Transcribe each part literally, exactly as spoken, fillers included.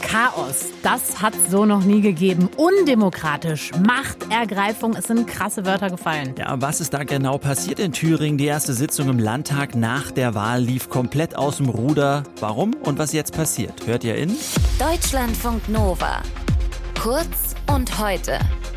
Chaos, das hat's so noch nie gegeben. Undemokratisch, Machtergreifung, es sind krasse Wörter gefallen. Ja, was ist da genau passiert in Thüringen? Die erste Sitzung im Landtag nach der Wahl lief komplett aus dem Ruder. Warum und was jetzt passiert? Hört ihr in Deutschlandfunk Nova. Kurz und heute.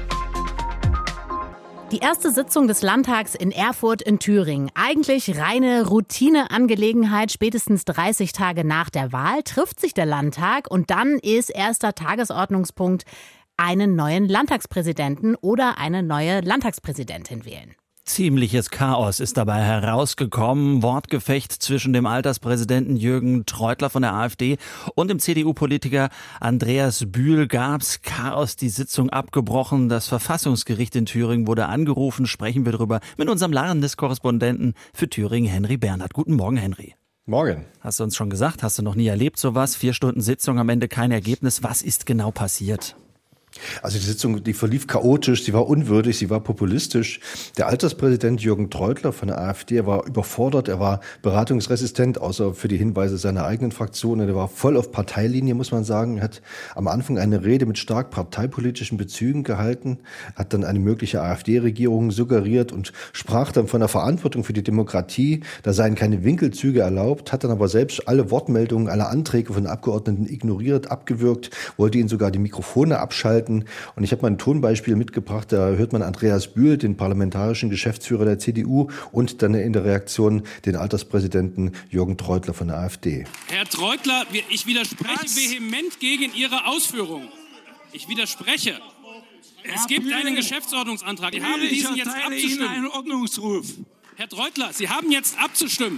Die erste Sitzung des Landtags in Erfurt in Thüringen. Eigentlich reine Routineangelegenheit. Spätestens dreißig Tage nach der Wahl trifft sich der Landtag und dann ist erster Tagesordnungspunkt einen neuen Landtagspräsidenten oder eine neue Landtagspräsidentin wählen. Ziemliches Chaos ist dabei herausgekommen. Wortgefecht zwischen dem Alterspräsidenten Jürgen Treutler von der AfD und dem C D U-Politiker Andreas Bühl gab's. Chaos, die Sitzung abgebrochen. Das Verfassungsgericht in Thüringen wurde angerufen. Sprechen wir darüber mit unserem Landeskorrespondenten für Thüringen, Henry Bernhard. Guten Morgen, Henry. Morgen. Hast du uns schon gesagt, hast du noch nie erlebt sowas? Vier Stunden Sitzung, am Ende kein Ergebnis. Was ist genau passiert? Also die Sitzung, die verlief chaotisch, sie war unwürdig, sie war populistisch. Der Alterspräsident Jürgen Treutler von der AfD war überfordert, er war beratungsresistent, außer für die Hinweise seiner eigenen Fraktion. Er war voll auf Parteilinie, muss man sagen. Er hat am Anfang eine Rede mit stark parteipolitischen Bezügen gehalten, hat dann eine mögliche AfD-Regierung suggeriert und sprach dann von der Verantwortung für die Demokratie. Da seien keine Winkelzüge erlaubt, hat dann aber selbst alle Wortmeldungen, alle Anträge von Abgeordneten ignoriert, abgewürgt, wollte ihnen sogar die Mikrofone abschalten. Und ich habe mal ein Tonbeispiel mitgebracht, da hört man Andreas Bühl, den parlamentarischen Geschäftsführer der C D U, und dann in der Reaktion den Alterspräsidenten Jürgen Treutler von der AfD. Herr Treutler, ich widerspreche Was? vehement gegen Ihre Ausführungen. Ich widerspreche. Es Herr gibt Bühl, einen Geschäftsordnungsantrag. Sie Bühl, haben diesen jetzt abzustimmen. Ihnen einen Ordnungsruf. Herr Treutler, Sie haben jetzt abzustimmen.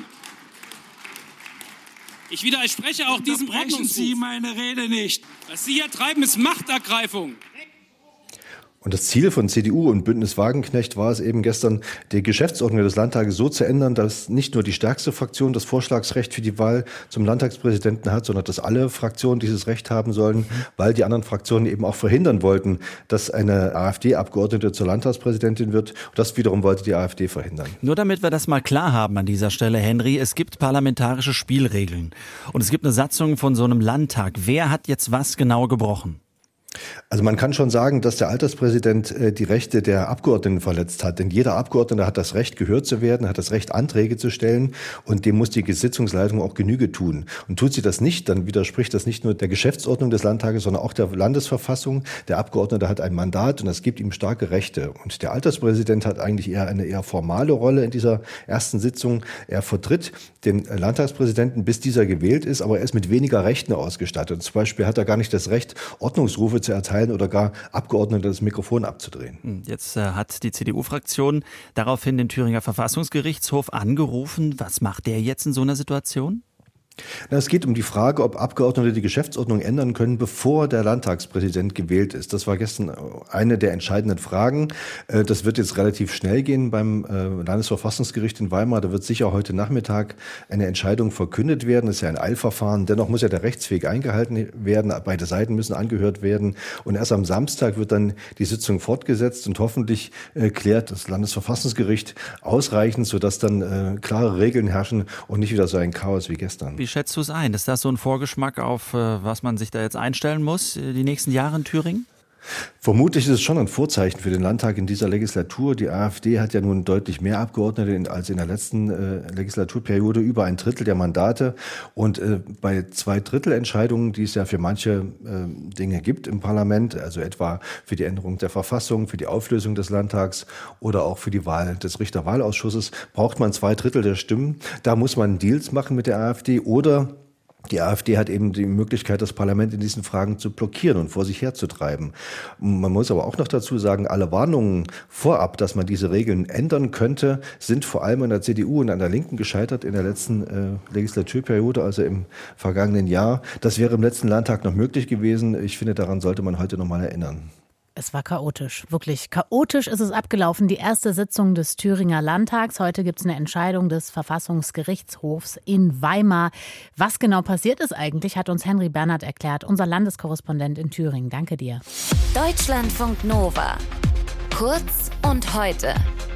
Ich widerspreche auch diesem Ordnungsruf. Sie meine Rede nicht. Was Sie hier treiben, ist Machtergreifung. Und das Ziel von C D U und Bündnis Wagenknecht war es eben gestern, die Geschäftsordnung des Landtages so zu ändern, dass nicht nur die stärkste Fraktion das Vorschlagsrecht für die Wahl zum Landtagspräsidenten hat, sondern dass alle Fraktionen dieses Recht haben sollen, weil die anderen Fraktionen eben auch verhindern wollten, dass eine AfD-Abgeordnete zur Landtagspräsidentin wird. Und das wiederum wollte die AfD verhindern. Nur damit wir das mal klar haben an dieser Stelle, Henry, es gibt parlamentarische Spielregeln und es gibt eine Satzung von so einem Landtag. Wer hat jetzt was genau gebrochen? Also man kann schon sagen, dass der Alterspräsident äh, die Rechte der Abgeordneten verletzt hat. Denn jeder Abgeordnete hat das Recht, gehört zu werden, hat das Recht, Anträge zu stellen. Und dem muss die Sitzungsleitung auch Genüge tun. Und tut sie das nicht, dann widerspricht das nicht nur der Geschäftsordnung des Landtages, sondern auch der Landesverfassung. Der Abgeordnete hat ein Mandat und das gibt ihm starke Rechte. Und der Alterspräsident hat eigentlich eher eine eher formale Rolle in dieser ersten Sitzung. Er vertritt den Landtagspräsidenten, bis dieser gewählt ist, aber er ist mit weniger Rechten ausgestattet. Zum Beispiel hat er gar nicht das Recht, Ordnungsrufe zu erteilen oder gar Abgeordnete das Mikrofon abzudrehen. Jetzt äh, hat die C D U-Fraktion daraufhin den Thüringer Verfassungsgerichtshof angerufen. Was macht der jetzt in so einer Situation? Na, es geht um die Frage, ob Abgeordnete die Geschäftsordnung ändern können, bevor der Landtagspräsident gewählt ist. Das war gestern eine der entscheidenden Fragen. Das wird jetzt relativ schnell gehen beim Landesverfassungsgericht in Weimar. Da wird sicher heute Nachmittag eine Entscheidung verkündet werden. Das ist ja ein Eilverfahren. Dennoch muss ja der Rechtsweg eingehalten werden. Beide Seiten müssen angehört werden. Und erst am Samstag wird dann die Sitzung fortgesetzt und hoffentlich klärt das Landesverfassungsgericht ausreichend, sodass dann klare Regeln herrschen und nicht wieder so ein Chaos wie gestern. Wie schätzt du es ein? Ist das so ein Vorgeschmack auf, was man sich da jetzt einstellen muss, die nächsten Jahre in Thüringen? Vermutlich ist es schon ein Vorzeichen für den Landtag in dieser Legislatur. Die AfD hat ja nun deutlich mehr Abgeordnete als in der letzten äh, Legislaturperiode, über ein Drittel der Mandate. Und äh, bei Zweidrittelentscheidungen, die es ja für manche äh, Dinge gibt im Parlament, also etwa für die Änderung der Verfassung, für die Auflösung des Landtags oder auch für die Wahl des Richterwahlausschusses, braucht man zwei Drittel der Stimmen. Da muss man Deals machen mit der AfD oder die AfD hat eben die Möglichkeit, das Parlament in diesen Fragen zu blockieren und vor sich herzutreiben. Man muss aber auch noch dazu sagen, alle Warnungen vorab, dass man diese Regeln ändern könnte, sind vor allem an der C D U und an der Linken gescheitert in der letzten äh, Legislaturperiode, also im vergangenen Jahr. Das wäre im letzten Landtag noch möglich gewesen. Ich finde, daran sollte man heute noch mal erinnern. Es war chaotisch, wirklich chaotisch ist es abgelaufen. Die erste Sitzung des Thüringer Landtags. Heute gibt es eine Entscheidung des Verfassungsgerichtshofs in Weimar. Was genau passiert ist eigentlich, hat uns Henry Bernhard erklärt, unser Landeskorrespondent in Thüringen. Danke dir. Deutschlandfunk Nova. Kurz und heute.